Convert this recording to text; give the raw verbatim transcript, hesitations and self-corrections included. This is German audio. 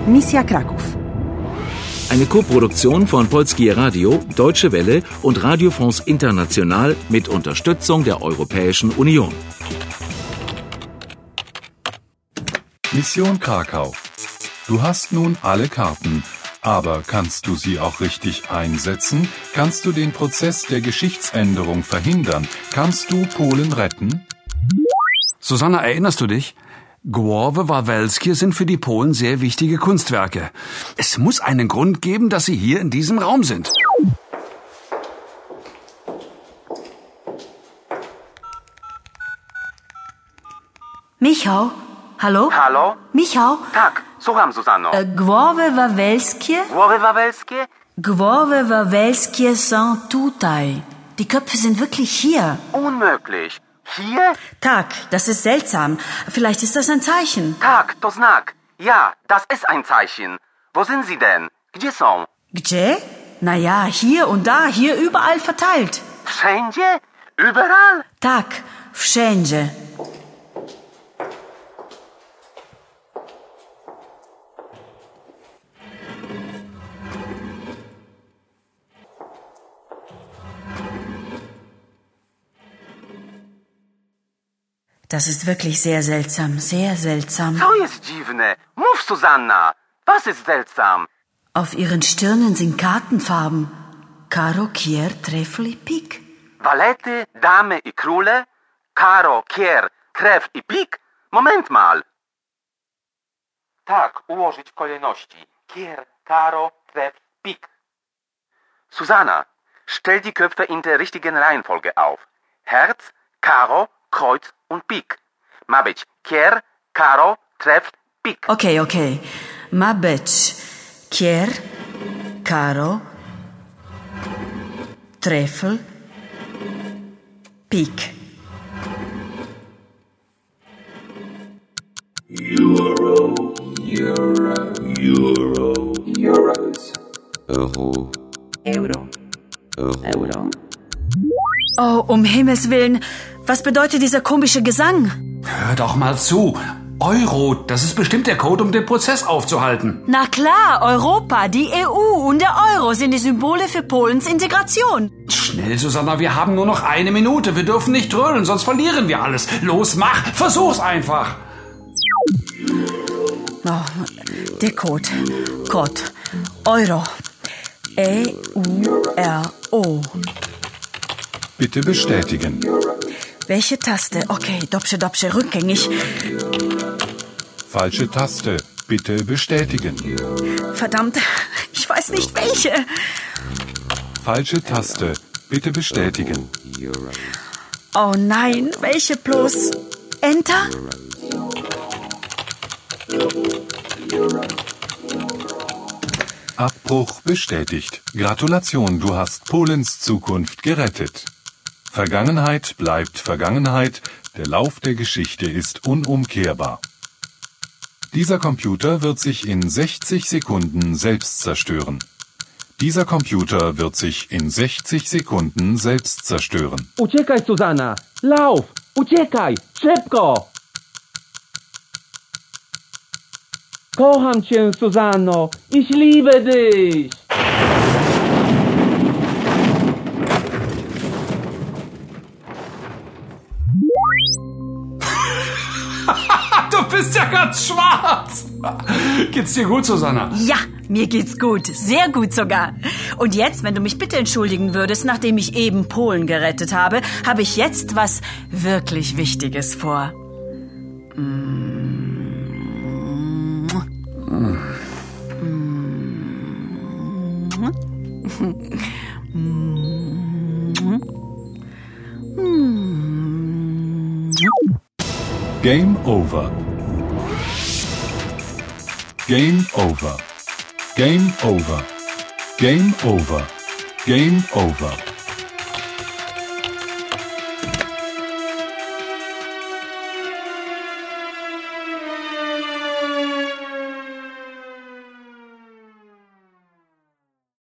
Misja Kraków. Eine Koproduktion von Polskie Radio, Deutsche Welle und Radio France International mit Unterstützung der Europäischen Union. Mission Krakau. Du hast nun alle Karten, aber kannst du sie auch richtig einsetzen? Kannst du den Prozess der Geschichtsänderung verhindern? Kannst du Polen retten? Susanna, erinnerst du dich? Głowy Wawelskie sind für die Polen sehr wichtige Kunstwerke. Es muss einen Grund geben, dass sie hier in diesem Raum sind. Michał? Halo? Halo? Michał? Tak, słucham, Zuzanno. E, Głowy wawelskie? Głowy wawelskie? Głowy wawelskie są tutaj. Die Köpfe sind wirklich hier. Unmöglich. Hier? Tak, das ist seltsam. Vielleicht ist das ein Zeichen. Tak, to znak. Ja, das ist ein Zeichen. Wo sind sie denn? Gdzie są? Gdzie? Naja, hier und da, hier überall verteilt. Wszędzie? Überall? Tak, wszędzie. Das ist wirklich sehr seltsam, sehr seltsam. Co jest dziwne? Mów, Susanna. Was ist seltsam? Auf ihren Stirnen sind Kartenfarben. Karo, Kier, Treffel i Pik. Walety, Damy i Króle? Karo, Kier, Krew i Pik? Moment mal. Tak, ułożyć w kolejności. Kier, Karo, Krew, Pik. Susanna, stell die Köpfe in der richtigen Reihenfolge auf. Herz, Karo, Kreuz und Pik. Ma być Kier, Karo, Treff, Pik. Okay, okay. Ma być Kier, Karo, Treffel, Pik. Euro, Euro, Euro, Euros. Euro. Euro. Euro. Euro. Oh, um Himmels Willen. Was bedeutet dieser komische Gesang? Hör doch mal zu. Euro, das ist bestimmt der Code, um den Prozess aufzuhalten. Na klar, Europa, die E U und der Euro sind die Symbole für Polens Integration. Schnell, Susanna, wir haben nur noch eine Minute. Wir dürfen nicht trödeln, sonst verlieren wir alles. Los, mach, versuch's einfach. Oh, der Code. Code. Euro. E U R O. Bitte bestätigen. Welche Taste? Okay, dobrze, dobrze, rückgängig. Falsche Taste. Bitte bestätigen. Verdammt, ich weiß nicht welche. Falsche Taste. Bitte bestätigen. Oh nein, welche bloß? Enter? Abbruch bestätigt. Gratulation, du hast Polens Zukunft gerettet. Vergangenheit bleibt Vergangenheit, der Lauf der Geschichte ist unumkehrbar. Dieser Computer wird sich in sechzig Sekunden selbst zerstören. Dieser Computer wird sich in sechzig Sekunden selbst zerstören. Uciekaj, Susanna! Lauf! Uciekaj! Szybko! Kocham cię, Susanno! Ich liebe dich! Du bist ja ganz schwarz. Geht's dir gut, Susanna? Ja, mir geht's gut. Sehr gut sogar. Und jetzt, wenn du mich bitte entschuldigen würdest, nachdem ich eben Polen gerettet habe, habe ich jetzt was wirklich Wichtiges vor. Game over. Game over. Game over. Game over. Game over.